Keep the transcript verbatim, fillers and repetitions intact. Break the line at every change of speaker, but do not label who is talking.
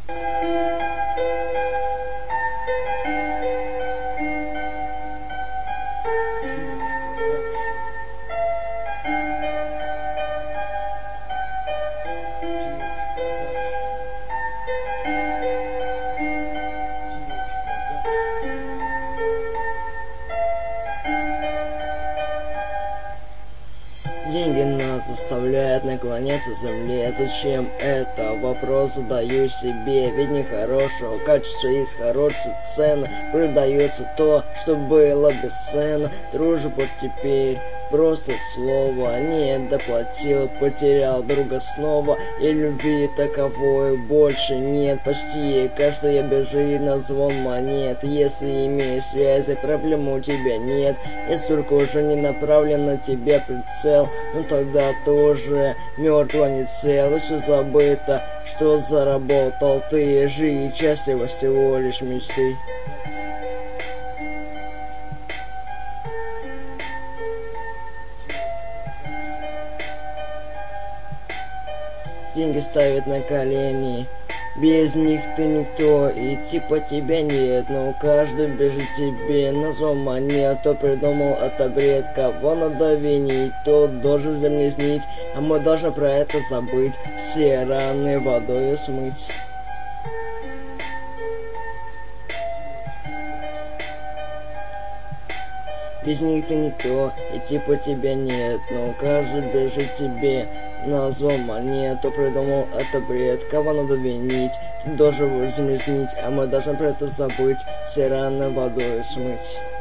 Деньги нас заставляют наклоняться к земле. Зачем это? Вопрос задаю себе. Ведь нехорошего качества из хорошей цены продается то, что было бесценно. Дружба теперь просто слово. Нет, доплатил, потерял друга снова. И любви таковой больше нет. Почти каждая бежит на звон монет. Если имеешь связи, проблем у тебя нет. Если только уже не направлен на тебя прицел, ну тогда ты уже мертво не цел. И все забыто, что заработал ты. Жить счастливо всего лишь мечты. Деньги ставят на колени, без них ты никто, и типа тебя нет, но каждый бежит тебе на звон монет. Кто придумал это бред, кого надо винить, тот должен земли снить, а мы должны про это забыть, все раны водой смыть. Без них ты никто, и типа тебя нет, но каждый бежит тебе на звон монет. Кто придумал это бред, кого надо винить, ты должен земли снить, а мы должны про это забыть, все раны водой смыть.